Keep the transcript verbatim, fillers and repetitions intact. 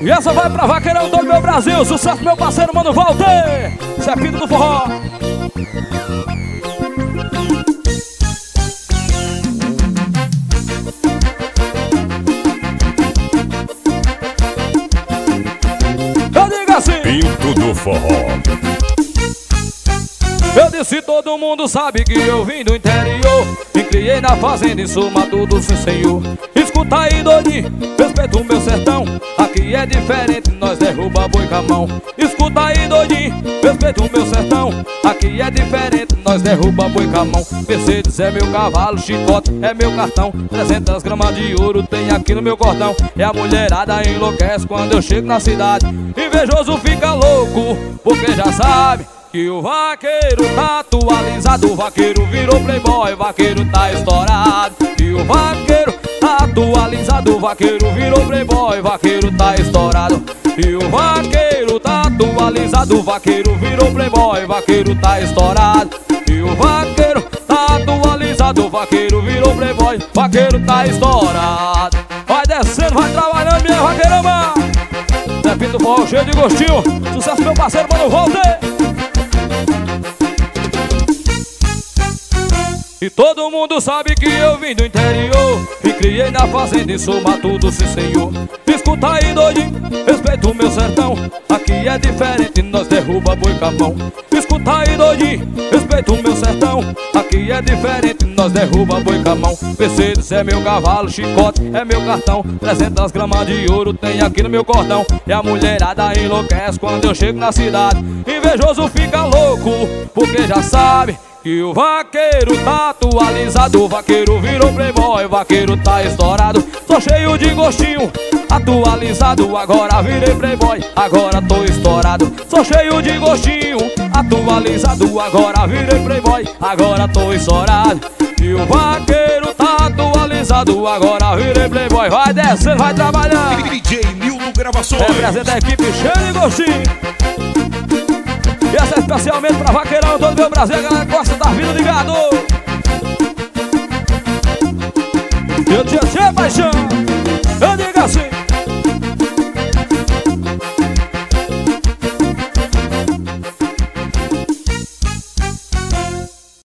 E essa vai pra Vaqueirão, todo meu Brasil. Sucesso, meu parceiro, Mano Walter. Cepito do forró. Eu digo assim: Pinto do forró. Eu disse, todo mundo sabe que eu vim do interior. Me criei na fazenda, em suma tudo sem senhor. Escuta aí, doidinho, respeita o meu sertão. Aqui é diferente, nós derruba boi com a mão. Escuta aí, doidinho, respeita o meu sertão. Aqui é diferente, nós derruba boi com a mão. Mercedes é meu cavalo, chicote é meu cartão. trezentas gramas de ouro tem aqui no meu cordão. E a mulherada enlouquece quando eu chego na cidade. Invejoso fica louco, porque já sabe que o vaqueiro tá atualizado. O vaqueiro virou playboy, o vaqueiro tá estourado. E o vaqueiro tá atualizado. O vaqueiro virou playboy, o vaqueiro tá estourado. E o vaqueiro tá atualizado. O vaqueiro virou playboy, o vaqueiro tá estourado. E o vaqueiro tá atualizado. O vaqueiro virou playboy, o vaqueiro tá estourado. Vai descendo, vai trabalhando, minha vaqueirama. Cepito do forró cheio de gostinho. Sucesso, meu parceiro, Mano Walter. E todo mundo sabe que eu vim do interior. Me criei na fazenda, em suma tudo sim senhor. Escuta aí, doidinho, respeita o meu sertão. Aqui é diferente, nós derruba boi com a mão. Escuta aí, doidinho, respeita o meu sertão. Aqui é diferente, nós derruba boi com a mão. Mercedes é meu cavalo, chicote é meu cartão. trezentas gramas de ouro tem aqui no meu cordão. E a mulherada enlouquece quando eu chego na cidade. Invejoso fica louco, porque já sabe que o vaqueiro tá atualizado. O vaqueiro virou playboy, o vaqueiro tá estourado. Tô cheio de gostinho, atualizado. Agora virei playboy, agora tô estourado. Sou cheio de gostinho, atualizado. Agora virei playboy, agora tô estourado. E o vaqueiro tá atualizado. Agora virei playboy. Vai descendo, vai trabalhando. D J Nildo Gravações. Representa a equipe cheia de gostinho. E essa é especialmente pra Vaqueirão, todo meu Brasil. A galera gosta da vida ligado. Eu te achei, paixão.